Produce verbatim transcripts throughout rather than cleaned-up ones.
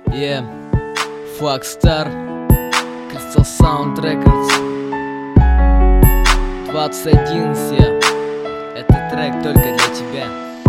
Yeah, Flagstar, Crystal Sound Records. двадцать одиннадцать, этот трек только для тебя.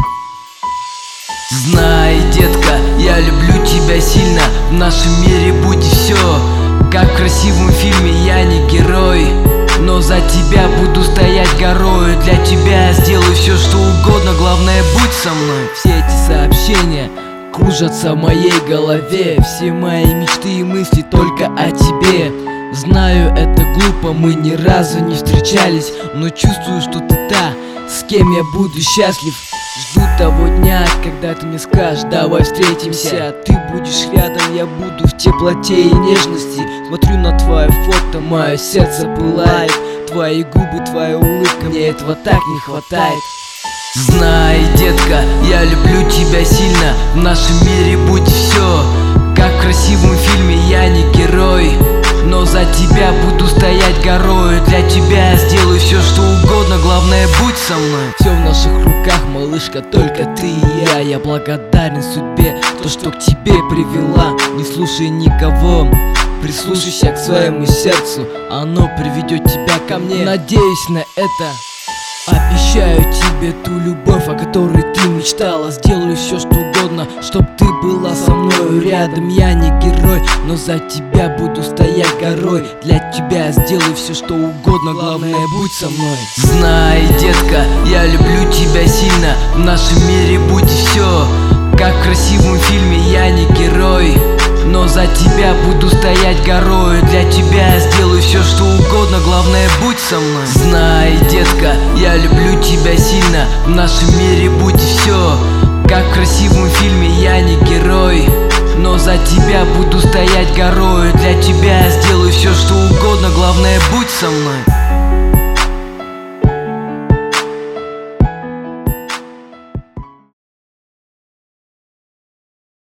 Знай, детка, я люблю тебя сильно. В нашем мире будет все как в красивом фильме. Я не герой, но за тебя буду стоять горой. Для тебя сделаю все, что угодно, главное, будь со мной. Все эти сообщения кружатся в моей голове. Все мои мечты и мысли только о тебе. Знаю, это глупо, мы ни разу не встречались, но чувствую, что ты та, с кем я буду счастлив. Жду того дня, когда ты мне скажешь: давай встретимся. Ты будешь рядом, я буду в теплоте и нежности. Смотрю на твое фото, мое сердце пылает. Твои губы, твоя улыбка, мне этого так не хватает. Знай, детка, я люблю тебя сильно. В нашем мире будет все как в красивом фильме. Я не герой, но за тебя буду стоять горой. Для тебя сделаю все, что угодно, главное, будь со мной. Все в наших руках, малышка, только ты и я. Я благодарен судьбе, то, что к тебе привела. Не слушай никого, прислушайся к своему сердцу, оно приведет тебя ко мне. Надеюсь на это. Обещаю тебе ту любовь, о которой ты мечтала. Сделаю все, что угодно, чтоб ты была со мною рядом. Я не герой, но за тебя буду стоять горой. Для тебя сделаю все, что угодно, главное, будь со мной. Знай, детка, я люблю тебя сильно. В нашем мире будет все как в красивом фильме. Я не герой, но за тебя буду стоять горой. Для тебя сделаю все, что угодно, главное, будь со мной. Знай, детка, я люблю тебя сильно. В нашем мире будет все как в красивом фильме. Я не герой, но за тебя буду стоять горой. Для тебя сделаю все, что угодно, главное, будь со мной.